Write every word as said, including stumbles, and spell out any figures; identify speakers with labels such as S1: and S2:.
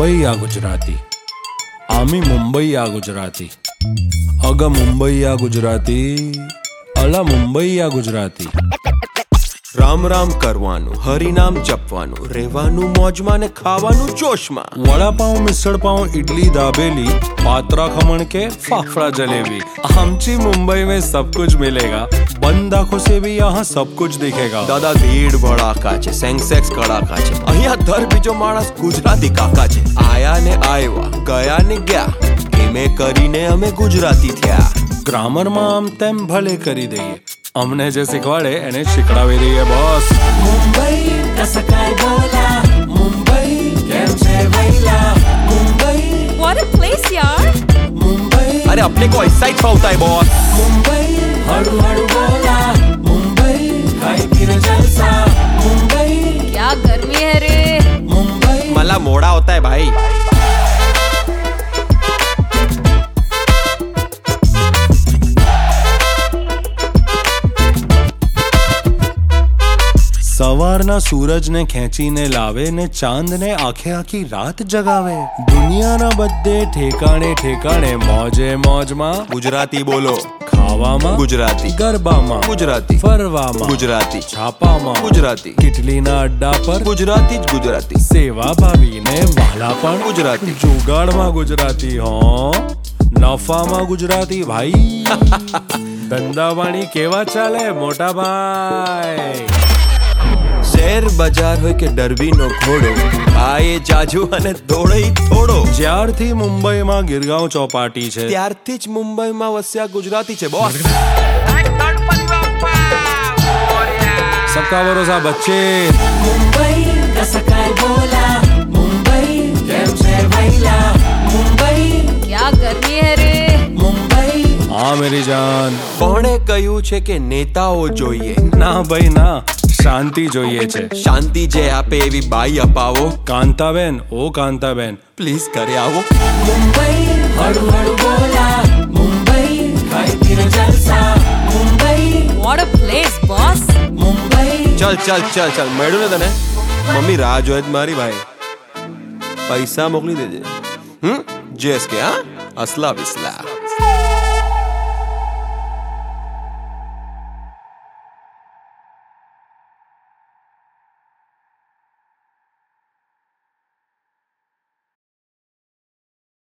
S1: मुंबई गुजराती आमी मुंबई गुजराती अग मुंबई गुजराती अला मुंबई गुजराती
S2: राम राम करवानुं हरिनाम जपवानुं રહેવાનું મોજમાં ને ખાવાનું જોશમાં
S1: वड़ा पाव मिसळ पाव इडली दाबेली पात्रा खमण के फाफड़ा जलेबी आमची मुंबई में सब कुछ मिलेगा बंद आंखों से भी यहाँ सब कुछ दिखेगा
S2: દાદા ભીડ ભડાકા છે સેન્સેક્સ કડાકા છે અહીંયા દર બીજો માણસ ગુજરાતી કાકા છે આયા ને આવ્યા ગયા ને ગયા એમે કરીને અમે ગુજરાતી થયા
S1: ग्रामर में आम तेम भले करी दઈએ अमने जे शिकवाड़े एने शिकड़ावी दઈએ बॉस
S3: मुंबई कसकाय बोला मुंबई केम छे वैला Mumbai
S4: What a place, yaar!
S3: Mumbai
S2: अरे अपने को ऐसा ही होता है बॉस
S3: मुंबई हड़ू हड़ू बोला मुंबई खाई पीने जलसा मुंबई
S4: क्या गर्मी है रे!
S3: मुंबई
S2: मला मोड़ा होता है भाई
S1: સવારના સૂરજને ખેંચીને લાવે ને ચાંદને આખે આખી રાત જગાવે દુનિયાના બધે ઠેકાણે ઠેકાણે મોજે મોજમાં
S2: ગુજરાતી બોલો
S1: ખાવામાં
S2: ગુજરાતી
S1: ગરબામાં
S2: ગુજરાતી
S1: ફરવામાં
S2: ગુજરાતી
S1: છાપામાં
S2: ગુજરાતી
S1: કેટલીના અડ્ડા પર
S2: ગુજરાતી જ ગુજરાતી
S1: સેવા ભાવીને વાલા પણ
S2: ગુજરાતી
S1: જુગાડમાં ગુજરાતી હો નફામાં ગુજરાતી ભાઈ ધંધાવાણી કેવા ચાલે મોટા ભાઈ
S2: શેર બજાર હોય કે ડરબીનો ઘોડો આયે જાજુ અને દોડે થોડો
S1: જ્યારથી મુંબઈમાં ગિરગાંવ ચોપાટી છે
S2: ત્યારથી જ મુંબઈમાં વસ્યા ગુજરાતી છે બોસ
S1: सबका भरोसा बच्चे
S3: मुंबई कसकाय बोला मुंबई केम छे वैला मुंबई
S4: क्या गर्मी है रे!
S3: मुंबई
S1: हाँ मेरी जान
S2: કોણે કહ્યું છે કે નેતાઓ જોઈએ
S1: ના ભાઈ ના શાંતિ જોઈએ છે
S2: શાંતિ જે આપે એવી બાઈ અપાવો
S1: કાંતાબેન ઓ કાંતાબેન
S2: પ્લીઝ ઘરે આવો
S3: मुंबई हड़ू हड़ू बोला मुंबई खाई पीने जलसा Mumbai
S4: What a place, boss!
S3: Mumbai
S2: ચલ ચલ ચલ ચલ મળ્યું ને તને મમ્મી રાહ જોઈ જ મારી ભાઈ પૈસા મોકલી દેજે હમ જેસ કે હા અસલા વિસલા